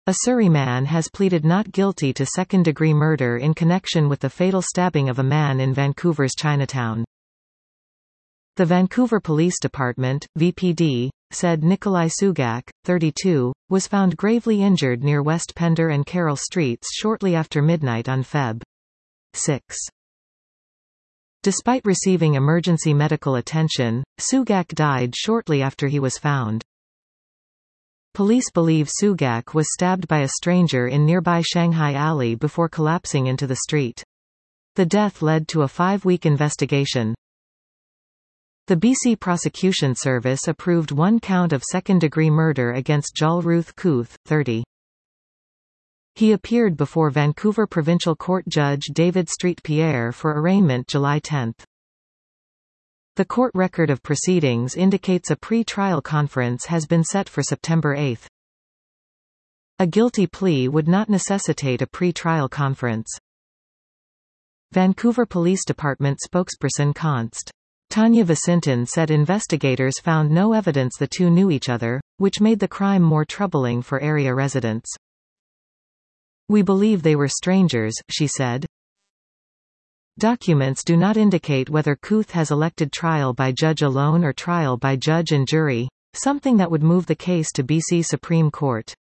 A Surrey man has pleaded not guilty to second-degree murder in connection with the fatal stabbing of a man in Vancouver's Chinatown. The Vancouver Police Department, VPD, said Nikolai Sugak, 32, was found gravely injured near West Pender and Carroll Streets shortly after midnight on Feb. 6. Despite receiving emergency medical attention, Sugak died shortly after he was found. Police believe Sugak was stabbed by a stranger in nearby Shanghai Alley before collapsing into the street. The death led to a 5-week investigation. The BC Prosecution Service approved 1 count of second-degree murder against Jal Ruth Kuth, 30. He appeared before Vancouver Provincial Court Judge David Street Pierre for arraignment July 10. The court record of proceedings indicates a pre-trial conference has been set for September 8. A guilty plea would not necessitate a pre-trial conference. Vancouver Police Department spokesperson Const. Tanya Vicinton said investigators found no evidence the two knew each other, which made the crime more troubling for area residents. "We believe they were strangers," she said. Documents do not indicate whether Kuth has elected trial by judge alone or trial by judge and jury, something that would move the case to BC Supreme Court.